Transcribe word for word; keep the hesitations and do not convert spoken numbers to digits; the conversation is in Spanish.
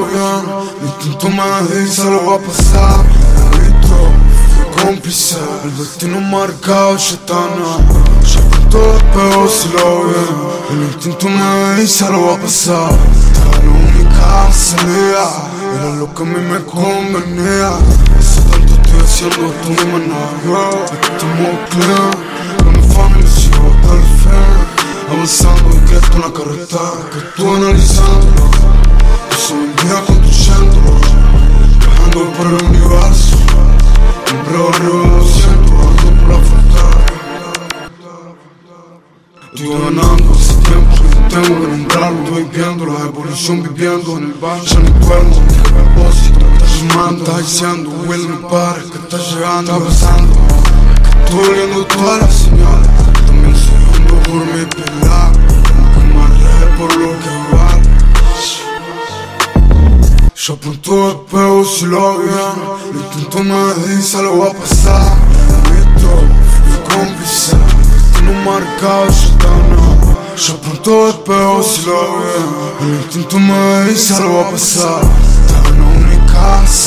lo bien. El instinto me dice lo va a pasar. Visto, fui cómplice. El destino marcado ya está nada. Ya con todo despegó si lo bien. El instinto me dice lo va a pasar. Esta la única salida. Era lo que a mí me convenía. Hace tanto estoy haciendo esto no me nada. Estamos clean. Con mi familia sigo hasta el fin. Avanzando y que esto es una carretera que estoy analizando. Yo soy mi vida construyéndolo. Viajando por el universo. Siempre arriba me siento, ando por la frontera. Estoy ganando hace tiempo, tengo que nombrarlo. Estoy viendo la evolución viviendo en el valle. Ya no duermo, mi propósito está llamando. Está diciendo, huele mi padre que está llegando. Está pasando, que estoy viendo todas las señales. También soy ando por mi pilar. Nunca me arreglé por lo que vale. Yo apunto despego si lo bien. El instinto me dice lo va a pasar. Visto, fui cómplice. No marcado ya está nada. Yo apunto despego si lo bien. El instinto me dice lo va a pasar. Esta es la única